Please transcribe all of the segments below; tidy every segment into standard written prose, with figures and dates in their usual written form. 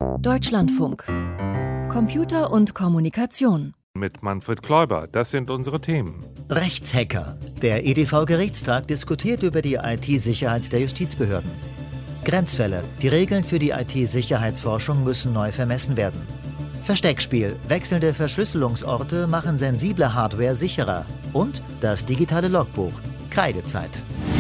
Deutschlandfunk. Computer und Kommunikation. Mit Manfred Kläuber, das sind unsere Themen. Rechtshacker. Der EDV-Gerichtstag diskutiert über die IT-Sicherheit der Justizbehörden. Grenzfälle. Die Regeln für die IT-Sicherheitsforschung müssen neu vermessen werden. Versteckspiel. Wechselnde Verschlüsselungsorte machen sensible Hardware sicherer. Und das digitale Logbuch. Kreidezeit.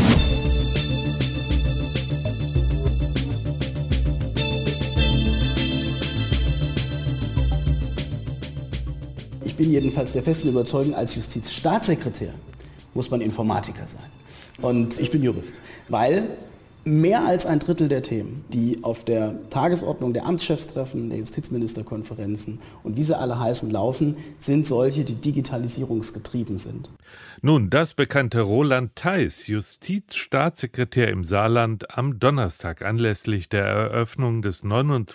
Ich bin jedenfalls der festen Überzeugung, als Justizstaatssekretär muss man Informatiker sein. Und ich bin Jurist, weil mehr als ein Drittel der Themen, die auf der Tagesordnung der Amtschefstreffen, der Justizministerkonferenzen und wie sie alle heißen laufen, sind solche, die digitalisierungsgetrieben sind. Nun, das bekannte Roland Theis, Justizstaatssekretär im Saarland, am Donnerstag anlässlich der Eröffnung des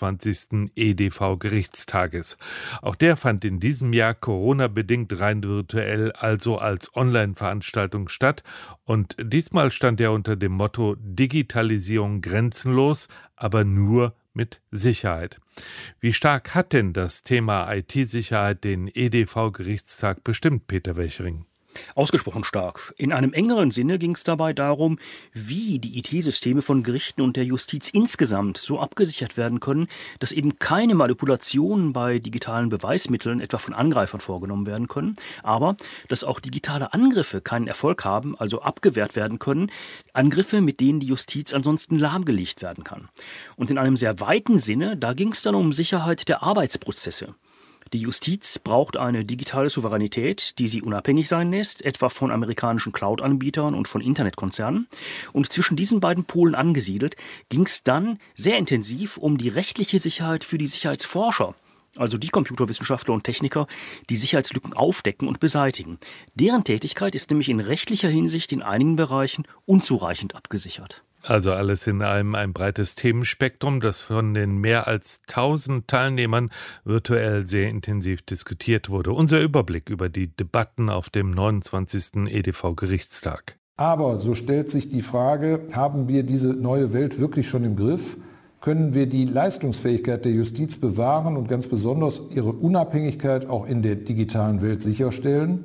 29. EDV-Gerichtstages. Auch der fand in diesem Jahr Corona-bedingt rein virtuell, also als Online-Veranstaltung statt. Und diesmal stand er unter dem Motto Digitalisierung grenzenlos, aber nur mit Sicherheit. Wie stark hat denn das Thema IT-Sicherheit den EDV-Gerichtstag bestimmt, Peter Wechering? Ausgesprochen stark. In einem engeren Sinne ging es dabei darum, wie die IT-Systeme von Gerichten und der Justiz insgesamt so abgesichert werden können, dass eben keine Manipulationen bei digitalen Beweismitteln etwa von Angreifern vorgenommen werden können, aber dass auch digitale Angriffe keinen Erfolg haben, also abgewehrt werden können, Angriffe, mit denen die Justiz ansonsten lahmgelegt werden kann. Und in einem sehr weiten Sinne, da ging es dann um Sicherheit der Arbeitsprozesse. Die Justiz braucht eine digitale Souveränität, die sie unabhängig sein lässt, etwa von amerikanischen Cloud-Anbietern und von Internetkonzernen. Und zwischen diesen beiden Polen angesiedelt ging es dann sehr intensiv um die rechtliche Sicherheit für die Sicherheitsforscher, also die Computerwissenschaftler und Techniker, die Sicherheitslücken aufdecken und beseitigen. Deren Tätigkeit ist nämlich in rechtlicher Hinsicht in einigen Bereichen unzureichend abgesichert. Also alles in allem ein breites Themenspektrum, das von den mehr als 1000 Teilnehmern virtuell sehr intensiv diskutiert wurde. Unser Überblick über die Debatten auf dem 29. EDV-Gerichtstag. Aber so stellt sich die Frage, haben wir diese neue Welt wirklich schon im Griff? Können wir die Leistungsfähigkeit der Justiz bewahren und ganz besonders ihre Unabhängigkeit auch in der digitalen Welt sicherstellen?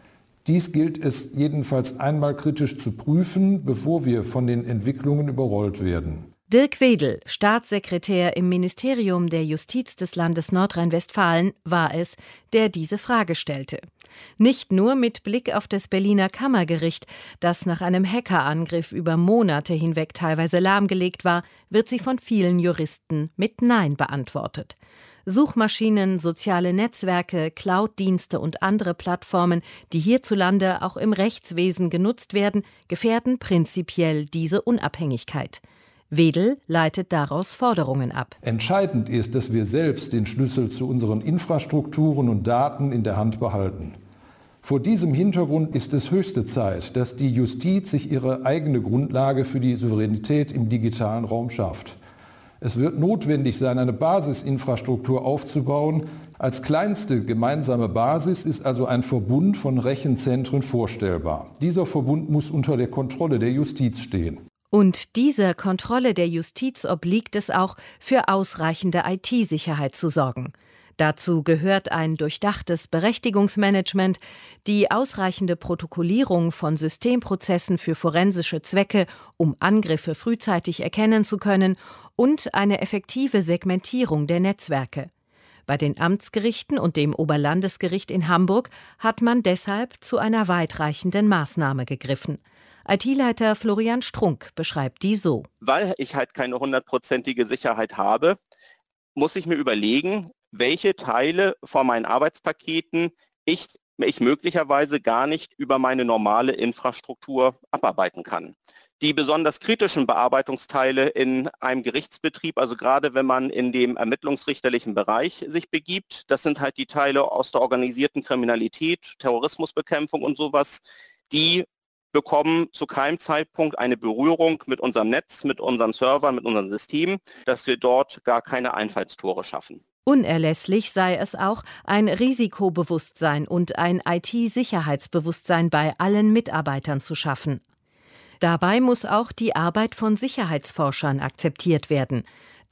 Dies gilt es jedenfalls einmal kritisch zu prüfen, bevor wir von den Entwicklungen überrollt werden. Dirk Wedel, Staatssekretär im Ministerium der Justiz des Landes Nordrhein-Westfalen, war es, der diese Frage stellte. Nicht nur mit Blick auf das Berliner Kammergericht, das nach einem Hackerangriff über Monate hinweg teilweise lahmgelegt war, wird sie von vielen Juristen mit Nein beantwortet. Suchmaschinen, soziale Netzwerke, Cloud-Dienste und andere Plattformen, die hierzulande auch im Rechtswesen genutzt werden, gefährden prinzipiell diese Unabhängigkeit. Wedel leitet daraus Forderungen ab. Entscheidend ist, dass wir selbst den Schlüssel zu unseren Infrastrukturen und Daten in der Hand behalten. Vor diesem Hintergrund ist es höchste Zeit, dass die Justiz sich ihre eigene Grundlage für die Souveränität im digitalen Raum schafft. Es wird notwendig sein, eine Basisinfrastruktur aufzubauen. Als kleinste gemeinsame Basis ist also ein Verbund von Rechenzentren vorstellbar. Dieser Verbund muss unter der Kontrolle der Justiz stehen. Und dieser Kontrolle der Justiz obliegt es auch, für ausreichende IT-Sicherheit zu sorgen. Dazu gehört ein durchdachtes Berechtigungsmanagement, die ausreichende Protokollierung von Systemprozessen für forensische Zwecke, um Angriffe frühzeitig erkennen zu können, und eine effektive Segmentierung der Netzwerke. Bei den Amtsgerichten und dem Oberlandesgericht in Hamburg hat man deshalb zu einer weitreichenden Maßnahme gegriffen. IT-Leiter Florian Strunk beschreibt die so: Weil ich halt keine 100%ige Sicherheit habe, muss ich mir überlegen, welche Teile von meinen Arbeitspaketen ich möglicherweise gar nicht über meine normale Infrastruktur abarbeiten kann. Die besonders kritischen Bearbeitungsteile in einem Gerichtsbetrieb, also gerade wenn man in dem ermittlungsrichterlichen Bereich sich begibt, das sind halt die Teile aus der organisierten Kriminalität, Terrorismusbekämpfung und sowas, die bekommen zu keinem Zeitpunkt eine Berührung mit unserem Netz, mit unseren Servern, mit unserem System, dass wir dort gar keine Einfallstore schaffen. Unerlässlich sei es auch, ein Risikobewusstsein und ein IT-Sicherheitsbewusstsein bei allen Mitarbeitern zu schaffen. Dabei muss auch die Arbeit von Sicherheitsforschern akzeptiert werden.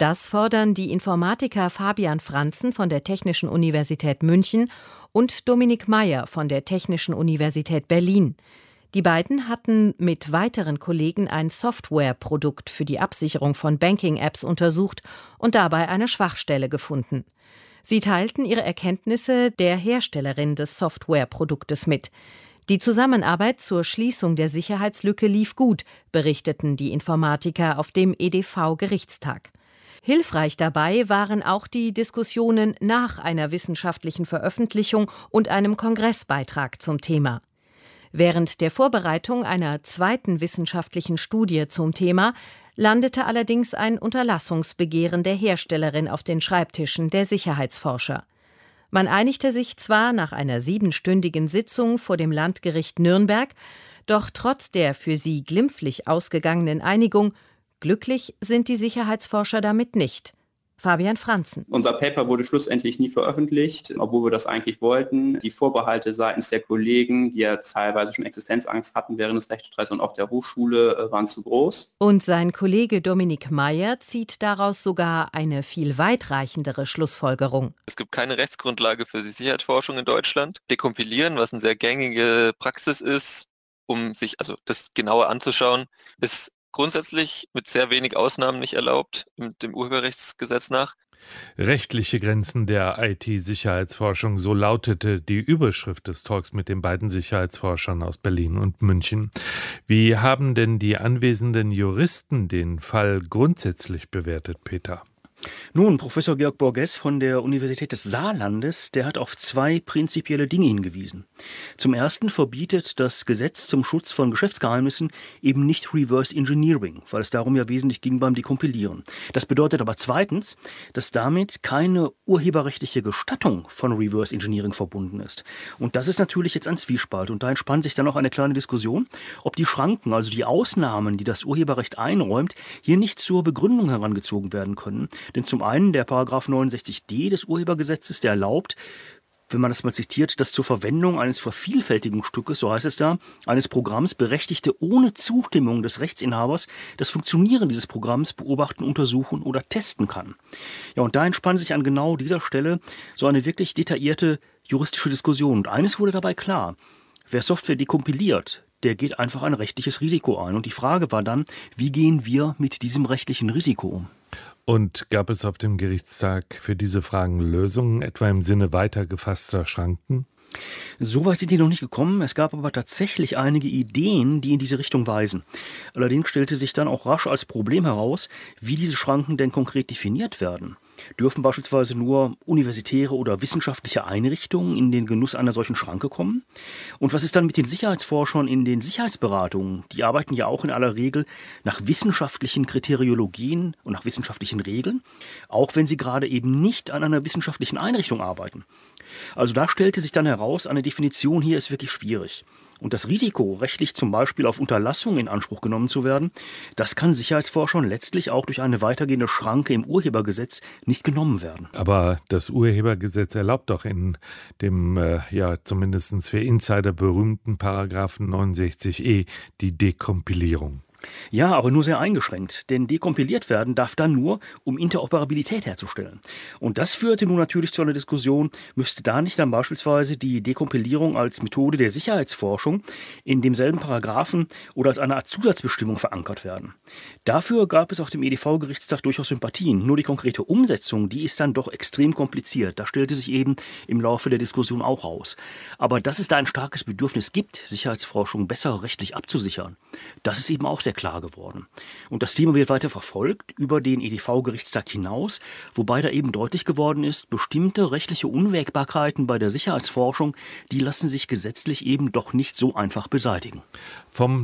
Das fordern die Informatiker Fabian Franzen von der Technischen Universität München und Dominik Meyer von der Technischen Universität Berlin. Die beiden hatten mit weiteren Kollegen ein Softwareprodukt für die Absicherung von Banking-Apps untersucht und dabei eine Schwachstelle gefunden. Sie teilten ihre Erkenntnisse der Herstellerin des Softwareproduktes mit. Die Zusammenarbeit zur Schließung der Sicherheitslücke lief gut, berichteten die Informatiker auf dem EDV-Gerichtstag. Hilfreich dabei waren auch die Diskussionen nach einer wissenschaftlichen Veröffentlichung und einem Kongressbeitrag zum Thema. Während der Vorbereitung einer zweiten wissenschaftlichen Studie zum Thema landete allerdings ein Unterlassungsbegehren der Herstellerin auf den Schreibtischen der Sicherheitsforscher. Man einigte sich zwar nach einer 7-stündigen Sitzung vor dem Landgericht Nürnberg, doch trotz der für sie glimpflich ausgegangenen Einigung, glücklich sind die Sicherheitsforscher damit nicht. Fabian Franzen. Unser Paper wurde schlussendlich nie veröffentlicht, obwohl wir das eigentlich wollten. Die Vorbehalte seitens der Kollegen, die ja teilweise schon Existenzangst hatten während des Rechtsstreits und auf der Hochschule, waren zu groß. Und sein Kollege Dominik Meyer zieht daraus sogar eine viel weitreichendere Schlussfolgerung. Es gibt keine Rechtsgrundlage für die Sicherheitsforschung in Deutschland. Dekompilieren, was eine sehr gängige Praxis ist, um sich das genauer anzuschauen, ist grundsätzlich mit sehr wenig Ausnahmen nicht erlaubt, dem Urheberrechtsgesetz nach. Rechtliche Grenzen der IT-Sicherheitsforschung, so lautete die Überschrift des Talks mit den beiden Sicherheitsforschern aus Berlin und München. Wie haben denn die anwesenden Juristen den Fall grundsätzlich bewertet, Peter? Nun, Professor Georg Borges von der Universität des Saarlandes, der hat auf 2 prinzipielle Dinge hingewiesen. Zum Ersten verbietet das Gesetz zum Schutz von Geschäftsgeheimnissen eben nicht Reverse Engineering, weil es darum ja wesentlich ging beim Dekompilieren. Das bedeutet aber zweitens, dass damit keine urheberrechtliche Gestattung von Reverse Engineering verbunden ist. Und das ist natürlich jetzt ein Zwiespalt. Und da entspannt sich dann auch eine kleine Diskussion, ob die Schranken, also die Ausnahmen, die das Urheberrecht einräumt, hier nicht zur Begründung herangezogen werden können. Denn zum einen der Paragraph 69d des Urhebergesetzes, der erlaubt, wenn man das mal zitiert, dass zur Verwendung eines Vervielfältigungsstückes, so heißt es da, eines Programms Berechtigte ohne Zustimmung des Rechtsinhabers das Funktionieren dieses Programms beobachten, untersuchen oder testen kann. Ja, und da entspannt sich an genau dieser Stelle so eine wirklich detaillierte juristische Diskussion. Und eines wurde dabei klar: Wer Software dekompiliert, der geht einfach ein rechtliches Risiko ein. Und die Frage war dann, wie gehen wir mit diesem rechtlichen Risiko um? Und gab es auf dem Gerichtstag für diese Fragen Lösungen, etwa im Sinne weiter gefasster Schranken? Soweit sind die noch nicht gekommen. Es gab aber tatsächlich einige Ideen, die in diese Richtung weisen. Allerdings stellte sich dann auch rasch als Problem heraus, wie diese Schranken denn konkret definiert werden. Dürfen beispielsweise nur universitäre oder wissenschaftliche Einrichtungen in den Genuss einer solchen Schranke kommen? Und was ist dann mit den Sicherheitsforschern in den Sicherheitsberatungen? Die arbeiten ja auch in aller Regel nach wissenschaftlichen Kriteriologien und nach wissenschaftlichen Regeln, auch wenn sie gerade eben nicht an einer wissenschaftlichen Einrichtung arbeiten. Also da stellte sich dann heraus, eine Definition hier ist wirklich schwierig. Und das Risiko, rechtlich zum Beispiel auf Unterlassung in Anspruch genommen zu werden, das kann Sicherheitsforschern letztlich auch durch eine weitergehende Schranke im Urhebergesetz nicht genommen werden. Aber das Urhebergesetz erlaubt doch in dem, zumindest für Insider berühmten Paragraphen 69e die Dekompilierung. Ja, aber nur sehr eingeschränkt, denn dekompiliert werden darf dann nur, um Interoperabilität herzustellen. Und das führte nun natürlich zu einer Diskussion, müsste da nicht dann beispielsweise die Dekompilierung als Methode der Sicherheitsforschung in demselben Paragraphen oder als eine Art Zusatzbestimmung verankert werden. Dafür gab es auf dem EDV-Gerichtstag durchaus Sympathien, nur die konkrete Umsetzung, die ist dann doch extrem kompliziert. Das stellte sich eben im Laufe der Diskussion auch raus. Aber dass es da ein starkes Bedürfnis gibt, Sicherheitsforschung besser rechtlich abzusichern, das ist eben auch sehr klar geworden. Und das Thema wird weiter verfolgt über den EDV-Gerichtstag hinaus, wobei da eben deutlich geworden ist, bestimmte rechtliche Unwägbarkeiten bei der Sicherheitsforschung, die lassen sich gesetzlich eben doch nicht so einfach beseitigen. Vom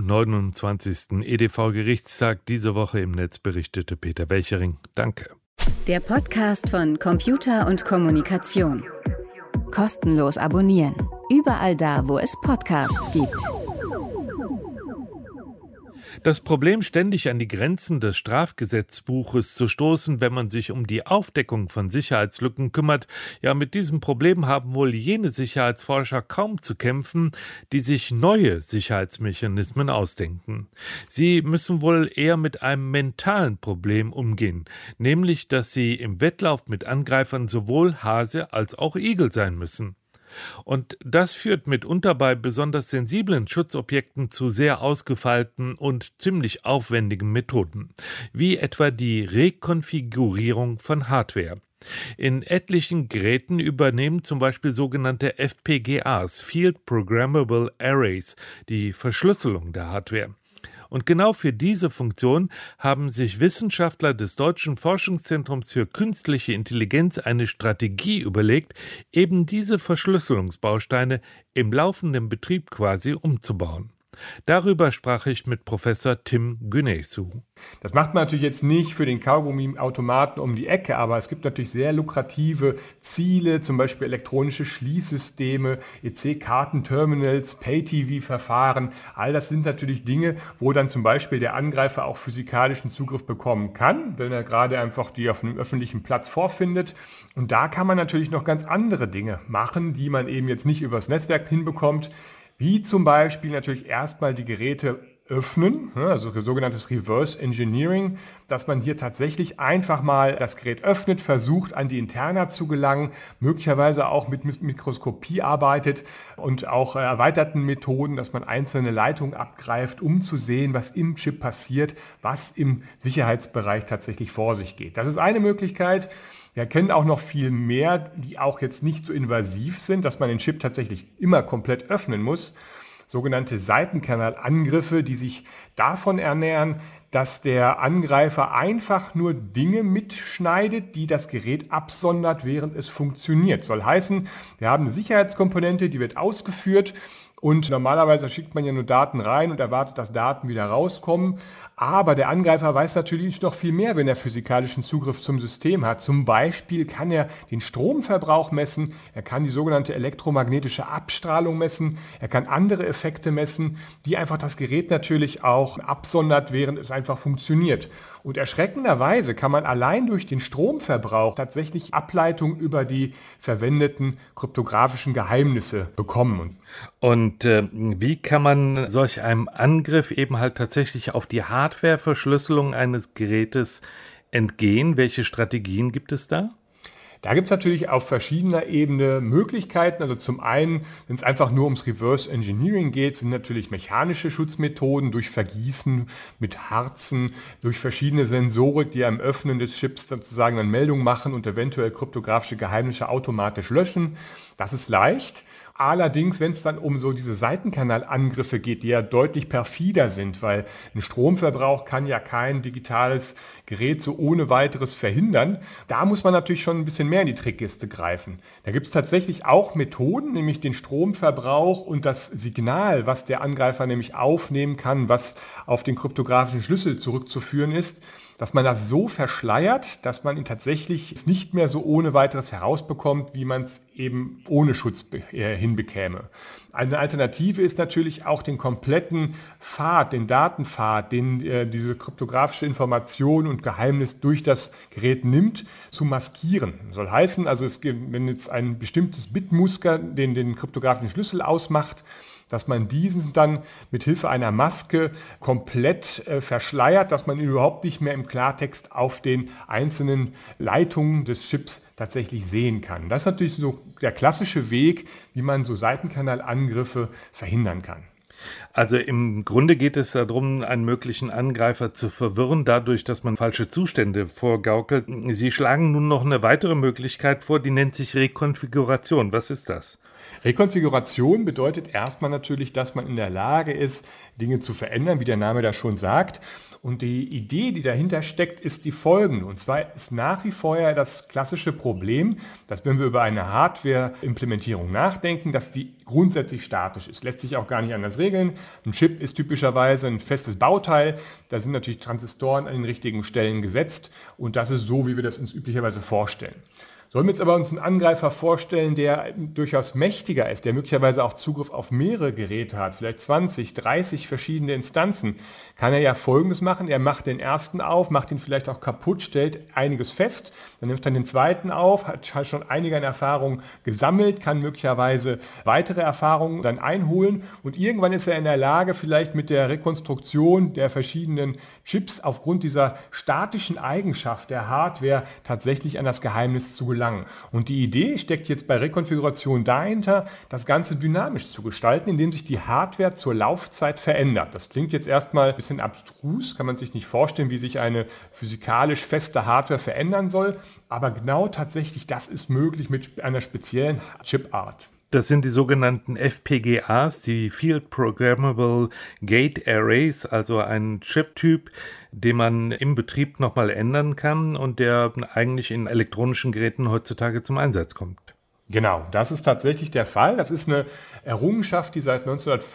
29. EDV-Gerichtstag diese Woche im Netz berichtete Peter Welchering. Danke. Der Podcast von Computer und Kommunikation. Kostenlos abonnieren. Überall da, wo es Podcasts gibt. Das Problem, ständig an die Grenzen des Strafgesetzbuches zu stoßen, wenn man sich um die Aufdeckung von Sicherheitslücken kümmert, ja, mit diesem Problem haben wohl jene Sicherheitsforscher kaum zu kämpfen, die sich neue Sicherheitsmechanismen ausdenken. Sie müssen wohl eher mit einem mentalen Problem umgehen, nämlich, dass sie im Wettlauf mit Angreifern sowohl Hase als auch Igel sein müssen. Und das führt mitunter bei besonders sensiblen Schutzobjekten zu sehr ausgefeilten und ziemlich aufwendigen Methoden, wie etwa die Rekonfigurierung von Hardware. In etlichen Geräten übernehmen zum Beispiel sogenannte FPGAs, Field Programmable Arrays, die Verschlüsselung der Hardware. Und genau für diese Funktion haben sich Wissenschaftler des Deutschen Forschungszentrums für künstliche Intelligenz eine Strategie überlegt, eben diese Verschlüsselungsbausteine im laufenden Betrieb quasi umzubauen. Darüber sprach ich mit Professor Tim Günesu. Das macht man natürlich jetzt nicht für den Kaugummi-Automaten um die Ecke, aber es gibt natürlich sehr lukrative Ziele, zum Beispiel elektronische Schließsysteme, EC-Kartenterminals, Pay-TV-Verfahren. All das sind natürlich Dinge, wo dann zum Beispiel der Angreifer auch physikalischen Zugriff bekommen kann, wenn er gerade einfach die auf einem öffentlichen Platz vorfindet. Und da kann man natürlich noch ganz andere Dinge machen, die man eben jetzt nicht übers Netzwerk hinbekommt, wie zum Beispiel natürlich erstmal die Geräte öffnen, also sogenanntes Reverse Engineering, dass man hier tatsächlich einfach mal das Gerät öffnet, versucht an die Interna zu gelangen, möglicherweise auch mit Mikroskopie arbeitet und auch erweiterten Methoden, dass man einzelne Leitungen abgreift, um zu sehen, was im Chip passiert, was im Sicherheitsbereich tatsächlich vor sich geht. Das ist eine Möglichkeit. Wir kennen auch noch viel mehr, die auch jetzt nicht so invasiv sind, dass man den Chip tatsächlich immer komplett öffnen muss. Sogenannte Seitenkanalangriffe, die sich davon ernähren, dass der Angreifer einfach nur Dinge mitschneidet, die das Gerät absondert, während es funktioniert. Soll heißen, wir haben eine Sicherheitskomponente, die wird ausgeführt und normalerweise schickt man ja nur Daten rein und erwartet, dass Daten wieder rauskommen. Aber der Angreifer weiß natürlich noch viel mehr, wenn er physikalischen Zugriff zum System hat. Zum Beispiel kann er den Stromverbrauch messen, er kann die sogenannte elektromagnetische Abstrahlung messen, er kann andere Effekte messen, die einfach das Gerät natürlich auch absondert, während es einfach funktioniert. Und erschreckenderweise kann man allein durch den Stromverbrauch tatsächlich Ableitungen über die verwendeten kryptografischen Geheimnisse bekommen. Und wie kann man solch einem Angriff eben halt tatsächlich auf die Hardwareverschlüsselung eines Gerätes entgehen? Welche Strategien gibt es da? Da gibt es natürlich auf verschiedener Ebene Möglichkeiten. Also zum einen, wenn es einfach nur ums Reverse Engineering geht, sind natürlich mechanische Schutzmethoden durch Vergießen mit Harzen, durch verschiedene Sensorik, die am Öffnen des Chips sozusagen eine Meldung machen und eventuell kryptografische Geheimnisse automatisch löschen. Das ist leicht. Allerdings, wenn es dann um so diese Seitenkanalangriffe geht, die ja deutlich perfider sind, weil ein Stromverbrauch kann ja kein digitales Gerät so ohne weiteres verhindern, da muss man natürlich schon ein bisschen mehr in die Trickkiste greifen. Da gibt es tatsächlich auch Methoden, nämlich den Stromverbrauch und das Signal, was der Angreifer nämlich aufnehmen kann, was auf den kryptografischen Schlüssel zurückzuführen ist, dass man das so verschleiert, dass man ihn tatsächlich nicht mehr so ohne weiteres herausbekommt, wie man es eben ohne Schutz hinbekäme. Eine Alternative ist natürlich auch den kompletten Pfad, den Datenpfad, den diese kryptografische Information und Geheimnis durch das Gerät nimmt, zu maskieren. Soll heißen, also wenn jetzt ein bestimmtes Bitmuster den kryptografischen Schlüssel ausmacht, dass man diesen dann mit Hilfe einer Maske komplett verschleiert, dass man ihn überhaupt nicht mehr im Klartext auf den einzelnen Leitungen des Chips tatsächlich sehen kann. Das ist natürlich so der klassische Weg, wie man so Seitenkanalangriffe verhindern kann. Also im Grunde geht es darum, einen möglichen Angreifer zu verwirren, dadurch, dass man falsche Zustände vorgaukelt. Sie schlagen nun noch eine weitere Möglichkeit vor, die nennt sich Rekonfiguration. Was ist das? Rekonfiguration bedeutet erstmal natürlich, dass man in der Lage ist, Dinge zu verändern, wie der Name das schon sagt. Und die Idee, die dahinter steckt, ist die folgende. Und zwar ist nach wie vor das klassische Problem, dass wenn wir über eine Hardware-Implementierung nachdenken, dass die grundsätzlich statisch ist. Lässt sich auch gar nicht anders regeln. Ein Chip ist typischerweise ein festes Bauteil. Da sind natürlich Transistoren an den richtigen Stellen gesetzt. Und das ist so, wie wir das uns üblicherweise vorstellen. Sollen wir jetzt aber uns einen Angreifer vorstellen, der durchaus mächtiger ist, der möglicherweise auch Zugriff auf mehrere Geräte hat, vielleicht 20, 30 verschiedene Instanzen, kann er ja Folgendes machen. Er macht den ersten auf, macht ihn vielleicht auch kaputt, stellt einiges fest, dann nimmt er den zweiten auf, hat schon einige an Erfahrungen gesammelt, kann möglicherweise weitere Erfahrungen dann einholen und irgendwann ist er in der Lage, vielleicht mit der Rekonstruktion der verschiedenen Chips aufgrund dieser statischen Eigenschaft der Hardware tatsächlich an das Geheimnis zu gelangen. Und die Idee steckt jetzt bei Rekonfiguration dahinter, das Ganze dynamisch zu gestalten, indem sich die Hardware zur Laufzeit verändert. Das klingt jetzt erstmal ein bisschen abstrus, kann man sich nicht vorstellen, wie sich eine physikalisch feste Hardware verändern soll, aber genau tatsächlich das ist möglich mit einer speziellen Chipart. Das sind die sogenannten FPGAs, die Field Programmable Gate Arrays, also ein Chip-Typ, den man im Betrieb nochmal ändern kann und der eigentlich in elektronischen Geräten heutzutage zum Einsatz kommt. Genau, das ist tatsächlich der Fall. Das ist eine Errungenschaft, die seit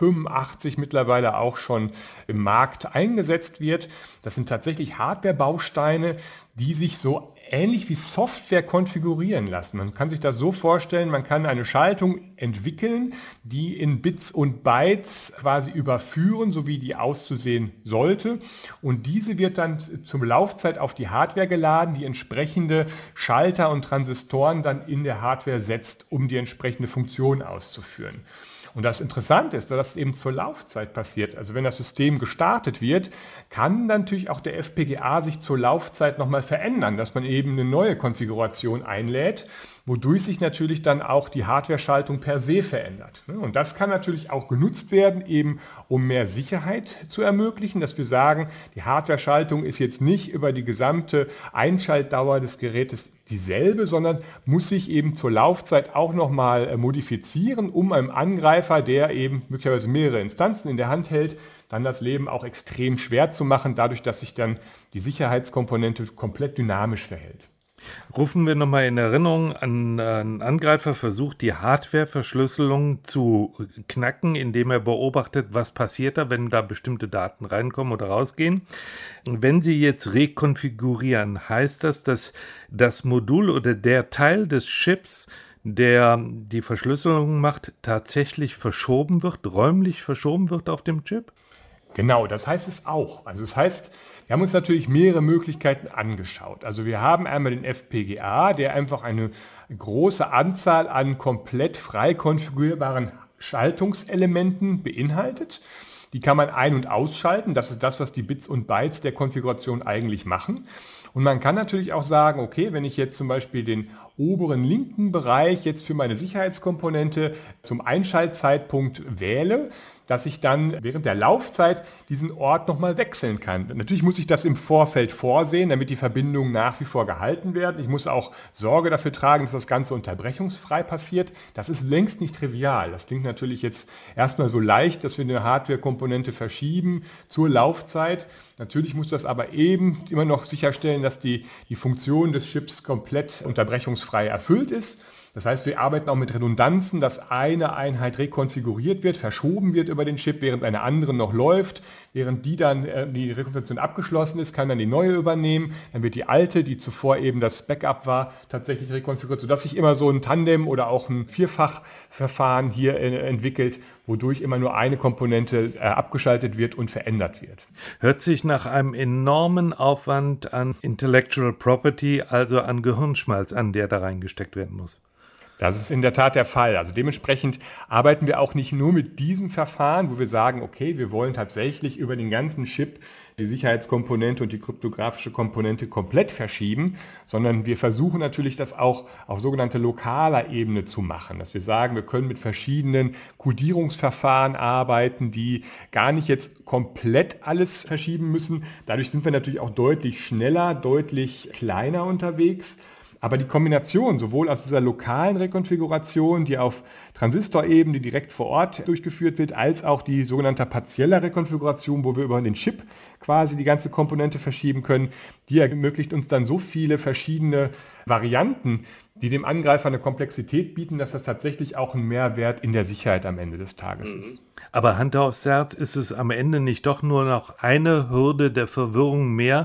1985 mittlerweile auch schon im Markt eingesetzt wird. Das sind tatsächlich Hardware-Bausteine, die sich so ähnlich wie Software konfigurieren lassen. Man kann sich das so vorstellen, man kann eine Schaltung entwickeln, die in Bits und Bytes quasi überführen, so wie die auszusehen sollte. Und diese wird dann zur Laufzeit auf die Hardware geladen, die entsprechende Schalter und Transistoren dann in der Hardware setzt, um die entsprechende Funktion auszuführen. Und das Interessante ist, dass das eben zur Laufzeit passiert. Also wenn das System gestartet wird, kann natürlich auch der FPGA sich zur Laufzeit nochmal verändern, dass man eben eine neue Konfiguration einlädt, wodurch sich natürlich dann auch die Hardware-Schaltung per se verändert. Und das kann natürlich auch genutzt werden, eben um mehr Sicherheit zu ermöglichen, dass wir sagen, die Hardware-Schaltung ist jetzt nicht über die gesamte Einschaltdauer des Gerätes dieselbe, sondern muss sich eben zur Laufzeit auch nochmal modifizieren, um einem Angreifer, der eben möglicherweise mehrere Instanzen in der Hand hält, dann das Leben auch extrem schwer zu machen, dadurch, dass sich dann die Sicherheitskomponente komplett dynamisch verhält. Rufen wir nochmal in Erinnerung, ein Angreifer versucht, die Hardware-Verschlüsselung zu knacken, indem er beobachtet, was passiert da, wenn da bestimmte Daten reinkommen oder rausgehen. Wenn Sie jetzt rekonfigurieren, heißt das, dass das Modul oder der Teil des Chips, der die Verschlüsselung macht, tatsächlich verschoben wird, räumlich verschoben wird auf dem Chip? Genau, das heißt es auch. Also das heißt, wir haben uns natürlich mehrere Möglichkeiten angeschaut. Also wir haben einmal den FPGA, der einfach eine große Anzahl an komplett frei konfigurierbaren Schaltungselementen beinhaltet. Die kann man ein- und ausschalten. Das ist das, was die Bits und Bytes der Konfiguration eigentlich machen. Und man kann natürlich auch sagen, okay, wenn ich jetzt zum Beispiel den oberen linken Bereich jetzt für meine Sicherheitskomponente zum Einschaltzeitpunkt wähle, dass ich dann während der Laufzeit diesen Ort nochmal wechseln kann. Natürlich muss ich das im Vorfeld vorsehen, damit die Verbindungen nach wie vor gehalten werden. Ich muss auch Sorge dafür tragen, dass das Ganze unterbrechungsfrei passiert. Das ist längst nicht trivial. Das klingt natürlich jetzt erstmal so leicht, dass wir eine Hardware-Komponente verschieben zur Laufzeit. Natürlich muss das aber eben immer noch sicherstellen, dass die Funktion des Chips komplett unterbrechungsfrei erfüllt ist. Das heißt, wir arbeiten auch mit Redundanzen, dass eine Einheit rekonfiguriert wird, verschoben wird über den Chip, während eine andere noch läuft. Während die dann die Rekonfiguration abgeschlossen ist, kann dann die neue übernehmen. Dann wird die alte, die zuvor eben das Backup war, tatsächlich rekonfiguriert, sodass sich immer so ein Tandem oder auch ein Vierfachverfahren hier entwickelt, wodurch immer nur eine Komponente abgeschaltet wird und verändert wird. Hört sich nach einem enormen Aufwand an Intellectual Property, also an Gehirnschmalz an, der da reingesteckt werden muss. Das ist in der Tat der Fall. Also dementsprechend arbeiten wir auch nicht nur mit diesem Verfahren, wo wir sagen, okay, wir wollen tatsächlich über den ganzen Chip die Sicherheitskomponente und die kryptografische Komponente komplett verschieben, sondern wir versuchen natürlich, das auch auf sogenannte lokaler Ebene zu machen. Dass wir sagen, wir können mit verschiedenen Codierungsverfahren arbeiten, die gar nicht jetzt komplett alles verschieben müssen. Dadurch sind wir natürlich auch deutlich schneller, deutlich kleiner unterwegs. Aber die Kombination sowohl aus dieser lokalen Rekonfiguration, die auf Transistorebene direkt vor Ort durchgeführt wird, als auch die sogenannte partielle Rekonfiguration, wo wir über den Chip quasi die ganze Komponente verschieben können, die ermöglicht uns dann so viele verschiedene Varianten, die dem Angreifer eine Komplexität bieten, dass das tatsächlich auch ein Mehrwert in der Sicherheit am Ende des Tages ist. Aber Hand aufs Herz, ist es am Ende nicht doch nur noch eine Hürde der Verwirrung mehr,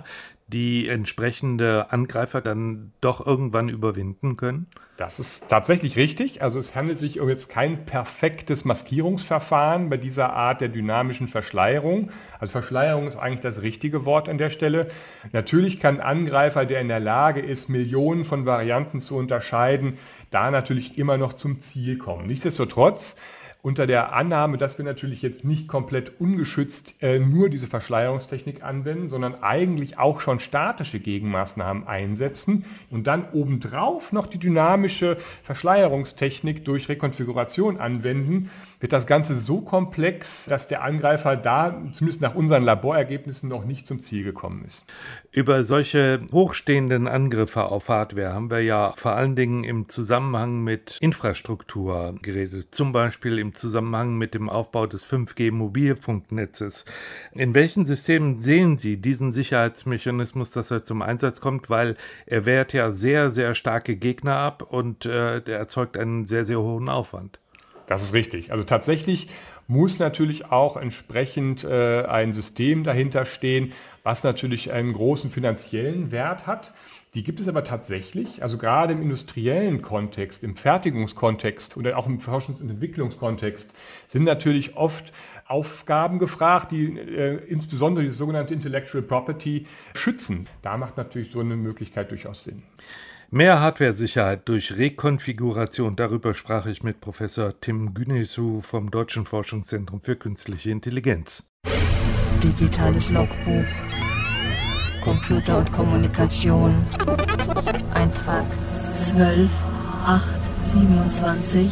die entsprechende Angreifer dann doch irgendwann überwinden können? Das ist tatsächlich richtig. Also es handelt sich um jetzt kein perfektes Maskierungsverfahren bei dieser Art der dynamischen Verschleierung. Also Verschleierung ist eigentlich das richtige Wort an der Stelle. Natürlich kann ein Angreifer, der in der Lage ist, Millionen von Varianten zu unterscheiden, da natürlich immer noch zum Ziel kommen. Nichtsdestotrotz, unter der Annahme, dass wir natürlich jetzt nicht komplett ungeschützt nur diese Verschleierungstechnik anwenden, sondern eigentlich auch schon statische Gegenmaßnahmen einsetzen und dann obendrauf noch die dynamische Verschleierungstechnik durch Rekonfiguration anwenden, wird das Ganze so komplex, dass der Angreifer da, zumindest nach unseren Laborergebnissen, noch nicht zum Ziel gekommen ist. Über solche hochstehenden Angriffe auf Hardware haben wir ja vor allen Dingen im Zusammenhang mit Infrastruktur geredet, zum Beispiel im Zusammenhang mit dem Aufbau des 5G-Mobilfunknetzes. In welchen Systemen sehen Sie diesen Sicherheitsmechanismus, dass er zum Einsatz kommt? Weil er wehrt ja sehr, sehr starke Gegner ab und der erzeugt einen sehr, sehr hohen Aufwand. Das ist richtig. Also tatsächlich muss natürlich auch entsprechend ein System dahinter stehen, was natürlich einen großen finanziellen Wert hat. Die gibt es aber tatsächlich, also gerade im industriellen Kontext, im Fertigungskontext oder auch im Forschungs- und Entwicklungskontext sind natürlich oft Aufgaben gefragt, die insbesondere die sogenannte Intellectual Property schützen. Da macht natürlich so eine Möglichkeit durchaus Sinn. Mehr Hardware-Sicherheit durch Rekonfiguration, darüber sprach ich mit Professor Tim Günesu vom Deutschen Forschungszentrum für Künstliche Intelligenz. Digitales Logbuch. Computer und Kommunikation. Eintrag 12.8.27.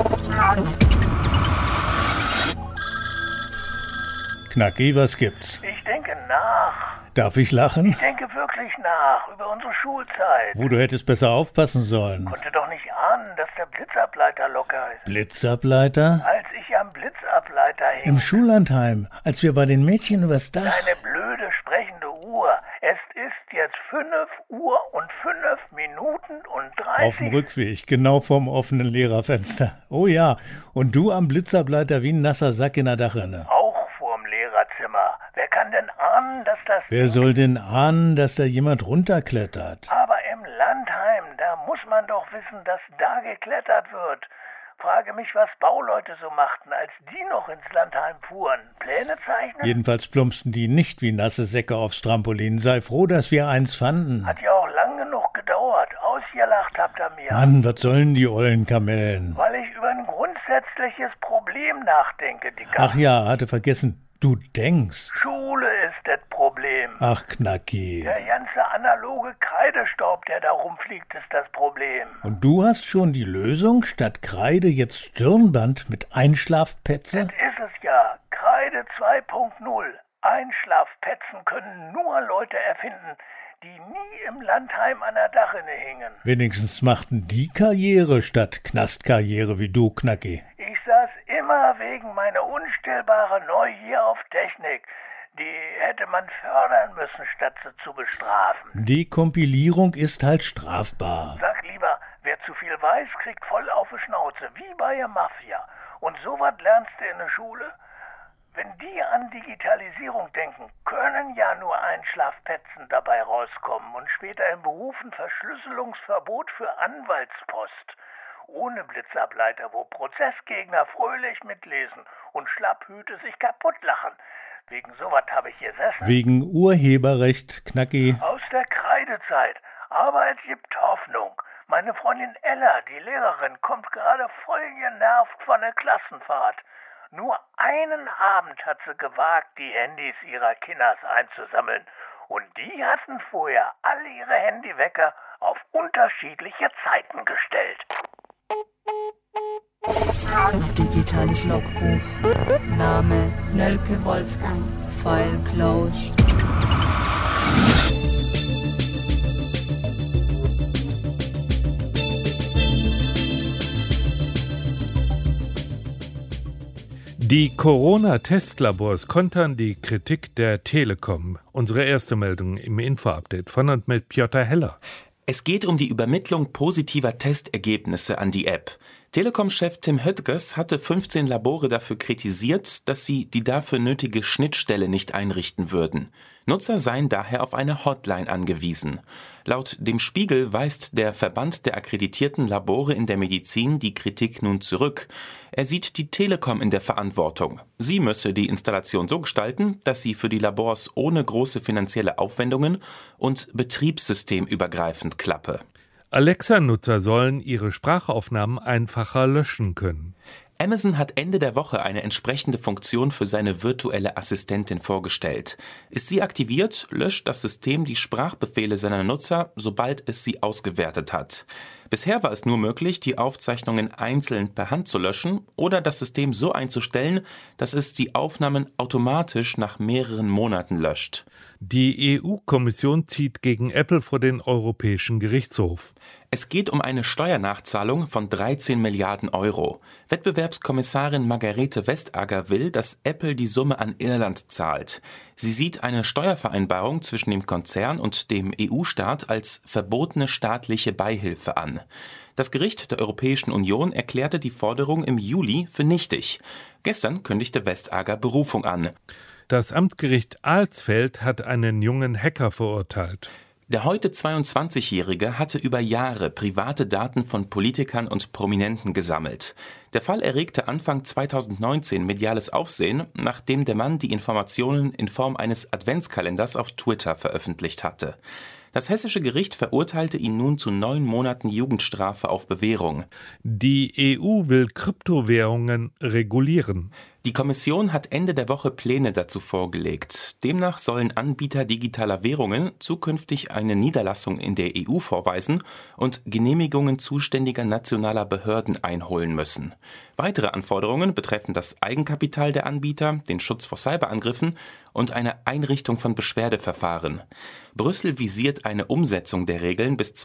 Knacki, was gibt's? Ich denke nach. Darf ich lachen? Ich denke wirklich nach über unsere Schulzeit. Wo du hättest besser aufpassen sollen. Konnte doch nicht ahnen, dass der Blitzableiter locker ist. Blitzableiter? Als ich am Blitzableiter hing. Im Schullandheim, als wir bei den Mädchen übers Dach... Deine blöde sprechende Uhr. Es ist jetzt 5 Uhr und 5 Minuten und 30... Auf dem Rückweg, genau vorm offenen Lehrerfenster. Oh ja, und du am Blitzableiter wie ein nasser Sack in der Dachrinne. Auch vorm Lehrerzimmer. Wer kann denn ahnen, dass das... Wer soll denn ahnen, dass da jemand runterklettert? Aber im Landheim, da muss man doch wissen, dass da geklettert wird. Frage mich, was Bauleute so machten, als die noch ins Landheim fuhren. Pläne zeichnen? Jedenfalls plumpsten die nicht wie nasse Säcke aufs Trampolin. Sei froh, dass wir eins fanden. Hat ja auch lang genug gedauert. Ausgelacht habt ihr mir. Mann, was sollen die ollen Kamellen? Weil ich über ein grundsätzliches Problem nachdenke, Dicker. Ach ja, hatte vergessen. Du denkst. Schule ist das Problem. Ach, Knacki. Der ganze analoge Kreidestaub, der da rumfliegt, ist das Problem. Und du hast schon die Lösung? Statt Kreide jetzt Stirnband mit Einschlafpetze? Das ist es ja. Kreide 2.0. Einschlafpetzen können nur Leute erfinden, die nie im Landheim an der Dachrinne hingen. Wenigstens machten die Karriere statt Knastkarriere wie du, Knacki. Ich saß immer wegen meiner unstillbaren Neugier auf Technik. Die hätte man fördern müssen, statt sie zu bestrafen. Dekompilierung ist halt strafbar. Sag lieber, wer zu viel weiß, kriegt voll auf die Schnauze, wie bei der Mafia. Und sowas lernst du in der Schule? Wenn die an Digitalisierung denken, können ja nur Einschlafpetzen dabei rauskommen und später im Beruf ein Verschlüsselungsverbot für Anwaltspost. Ohne Blitzableiter, wo Prozessgegner fröhlich mitlesen und Schlapphüte sich kaputtlachen. Wegen sowas habe ich gesessen. Wegen Urheberrecht, Knacki. Aus der Kreidezeit. Aber es gibt Hoffnung. Meine Freundin Ella, die Lehrerin, kommt gerade voll genervt von der Klassenfahrt. Nur einen Abend hat sie gewagt, die Handys ihrer Kinders einzusammeln. Und die hatten vorher alle ihre Handywecker auf unterschiedliche Zeiten gestellt. Digitales Logbuch. Name Nölke Wolfgang. File closed. Die Corona-Testlabors kontern die Kritik der Telekom. Unsere erste Meldung im Info-Update von und mit Piotr Heller. Es geht um die Übermittlung positiver Testergebnisse an die App. Telekom-Chef Tim Höttges hatte 15 Labore dafür kritisiert, dass sie die dafür nötige Schnittstelle nicht einrichten würden. Nutzer seien daher auf eine Hotline angewiesen. Laut dem Spiegel weist der Verband der akkreditierten Labore in der Medizin die Kritik nun zurück. Er sieht die Telekom in der Verantwortung. Sie müsse die Installation so gestalten, dass sie für die Labors ohne große finanzielle Aufwendungen und betriebssystemübergreifend klappe. Alexa-Nutzer sollen ihre Sprachaufnahmen einfacher löschen können. Amazon hat Ende der Woche eine entsprechende Funktion für seine virtuelle Assistentin vorgestellt. Ist sie aktiviert, löscht das System die Sprachbefehle seiner Nutzer, sobald es sie ausgewertet hat. Bisher war es nur möglich, die Aufzeichnungen einzeln per Hand zu löschen oder das System so einzustellen, dass es die Aufnahmen automatisch nach mehreren Monaten löscht. Die EU-Kommission zieht gegen Apple vor den Europäischen Gerichtshof. Es geht um eine Steuernachzahlung von 13 Milliarden Euro. Wettbewerbskommissarin Margrethe Vestager will, dass Apple die Summe an Irland zahlt. Sie sieht eine Steuervereinbarung zwischen dem Konzern und dem EU-Staat als verbotene staatliche Beihilfe an. Das Gericht der Europäischen Union erklärte die Forderung im Juli für nichtig. Gestern kündigte Vestager Berufung an. Das Amtsgericht Alsfeld hat einen jungen Hacker verurteilt. Der heute 22-Jährige hatte über Jahre private Daten von Politikern und Prominenten gesammelt. Der Fall erregte Anfang 2019 mediales Aufsehen, nachdem der Mann die Informationen in Form eines Adventskalenders auf Twitter veröffentlicht hatte. Das hessische Gericht verurteilte ihn nun zu 9 Monaten Jugendstrafe auf Bewährung. Die EU will Kryptowährungen regulieren. Die Kommission hat Ende der Woche Pläne dazu vorgelegt. Demnach sollen Anbieter digitaler Währungen zukünftig eine Niederlassung in der EU vorweisen und Genehmigungen zuständiger nationaler Behörden einholen müssen. Weitere Anforderungen betreffen das Eigenkapital der Anbieter, den Schutz vor Cyberangriffen und eine Einrichtung von Beschwerdeverfahren. Brüssel visiert eine Umsetzung der Regeln bis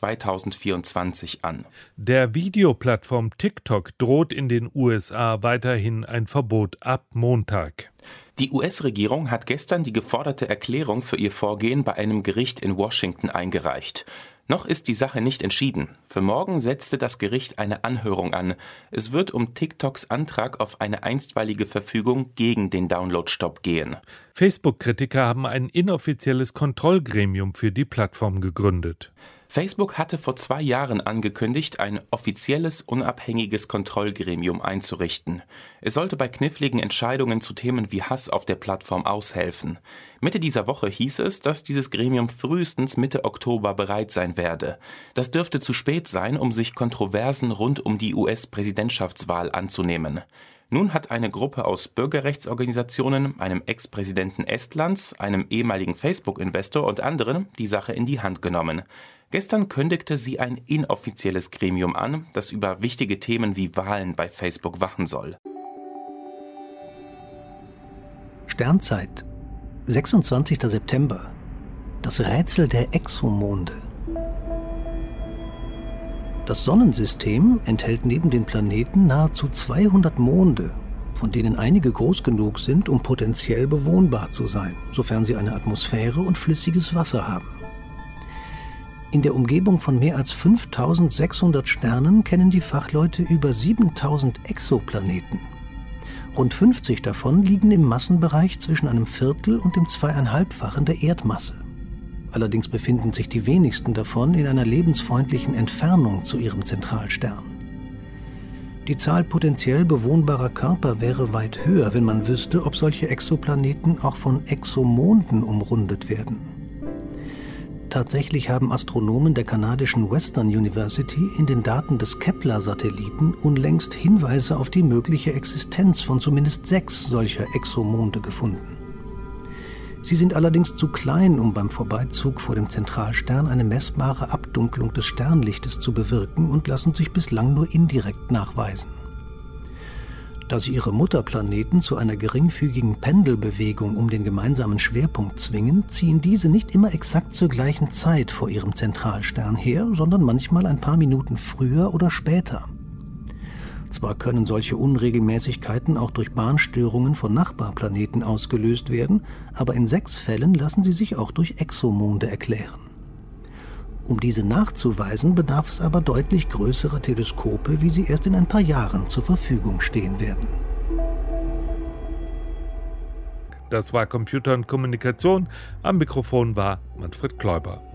2024 an. Der Videoplattform TikTok droht in den USA weiterhin ein Verbot ab Montag. Die US-Regierung hat gestern die geforderte Erklärung für ihr Vorgehen bei einem Gericht in Washington eingereicht. Noch ist die Sache nicht entschieden. Für morgen setzte das Gericht eine Anhörung an. Es wird um TikToks Antrag auf eine einstweilige Verfügung gegen den Download-Stopp gehen. Facebook-Kritiker haben ein inoffizielles Kontrollgremium für die Plattform gegründet. Facebook hatte vor 2 Jahren angekündigt, ein offizielles, unabhängiges Kontrollgremium einzurichten. Es sollte bei kniffligen Entscheidungen zu Themen wie Hass auf der Plattform aushelfen. Mitte dieser Woche hieß es, dass dieses Gremium frühestens Mitte Oktober bereit sein werde. Das dürfte zu spät sein, um sich Kontroversen rund um die US-Präsidentschaftswahl anzunehmen. Nun hat eine Gruppe aus Bürgerrechtsorganisationen, einem Ex-Präsidenten Estlands, einem ehemaligen Facebook-Investor und anderen die Sache in die Hand genommen. Gestern kündigte sie ein inoffizielles Gremium an, das über wichtige Themen wie Wahlen bei Facebook wachen soll. Sternzeit, 26. September. Das Rätsel der Exomonde. Das Sonnensystem enthält neben den Planeten nahezu 200 Monde, von denen einige groß genug sind, um potenziell bewohnbar zu sein, sofern sie eine Atmosphäre und flüssiges Wasser haben. In der Umgebung von mehr als 5600 Sternen kennen die Fachleute über 7000 Exoplaneten. Rund 50 davon liegen im Massenbereich zwischen einem Viertel und dem 2,5-fachen der Erdmasse. Allerdings befinden sich die wenigsten davon in einer lebensfreundlichen Entfernung zu ihrem Zentralstern. Die Zahl potenziell bewohnbarer Körper wäre weit höher, wenn man wüsste, ob solche Exoplaneten auch von Exomonden umrundet werden. Tatsächlich haben Astronomen der kanadischen Western University in den Daten des Kepler-Satelliten unlängst Hinweise auf die mögliche Existenz von zumindest 6 solcher Exomonde gefunden. Sie sind allerdings zu klein, um beim Vorbeizug vor dem Zentralstern eine messbare Abdunklung des Sternlichtes zu bewirken und lassen sich bislang nur indirekt nachweisen. Da sie ihre Mutterplaneten zu einer geringfügigen Pendelbewegung um den gemeinsamen Schwerpunkt zwingen, ziehen diese nicht immer exakt zur gleichen Zeit vor ihrem Zentralstern her, sondern manchmal ein paar Minuten früher oder später. Zwar können solche Unregelmäßigkeiten auch durch Bahnstörungen von Nachbarplaneten ausgelöst werden, aber in 6 Fällen lassen sie sich auch durch Exomonde erklären. Um diese nachzuweisen, bedarf es aber deutlich größerer Teleskope, wie sie erst in ein paar Jahren zur Verfügung stehen werden. Das war Computer und Kommunikation. Am Mikrofon war Manfred Kläuber.